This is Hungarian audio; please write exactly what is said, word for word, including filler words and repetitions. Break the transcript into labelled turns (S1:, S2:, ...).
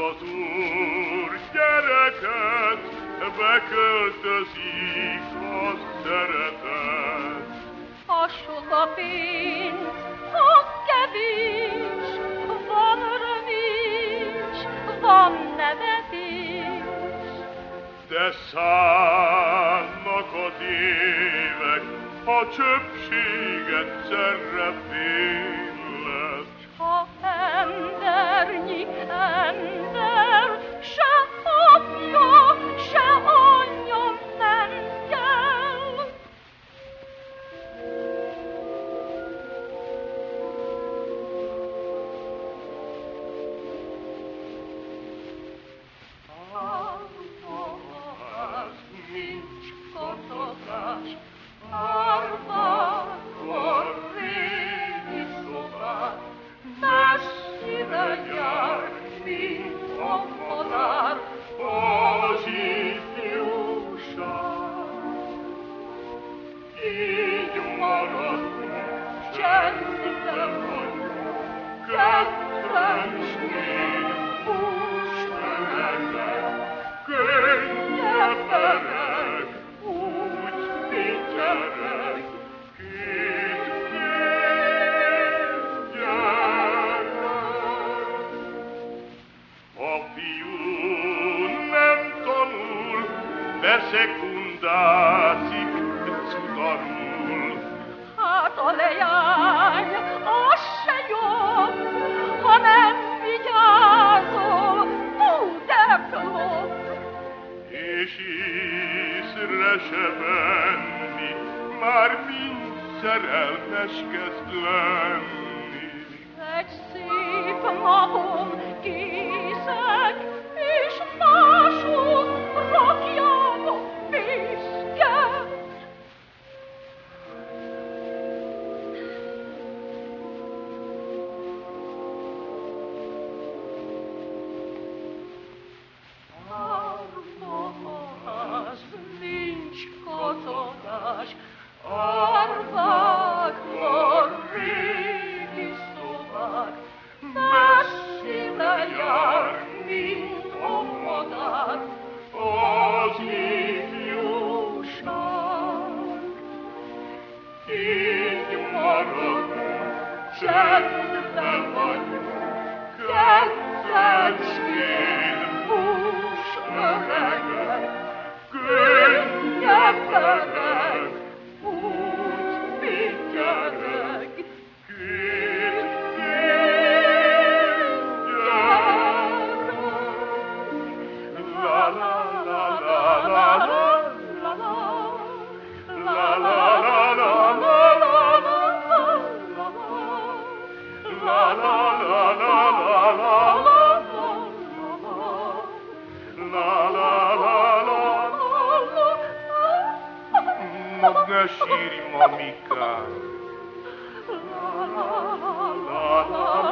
S1: az Úr gyereket, beköltözik az szeretet.
S2: A sok a pénz, a kevés, van öröm is, van nevetés.
S1: De szállnak az évek, a csöpség egyszerre fél lesz.
S2: Ha embernyi ember, se apja, se anyja nem kell. Az nincs kocogás, árvákor régi szobák, messzire jár, mint a madár, az ifjúság. Így maradunk, csendben vagyunk, kedvencnél húsmelegek, könnyebberek, úgy figyelek, két gyerek. A fiú nem tanul, beszekundázik, cudarul. Hát a leány, az se jobb, ha nem vigyázol, hú, de klop.
S1: És észre se venni, már mind szerelmes kezd lenni.
S2: Egy szép napon készek, és mások rakjátok fészket. Az nincs kocogás, árvákor régi szobák, messzire jár, mint a madár, az ifjúság. Így maradunk, csendben vagyunk, kedvencnél húsmelegek, könnyebberek, úgy figyelek, két gyerek. La la la la la la la la la la la la la
S1: Most ne sírj, mamikám!
S2: La la la la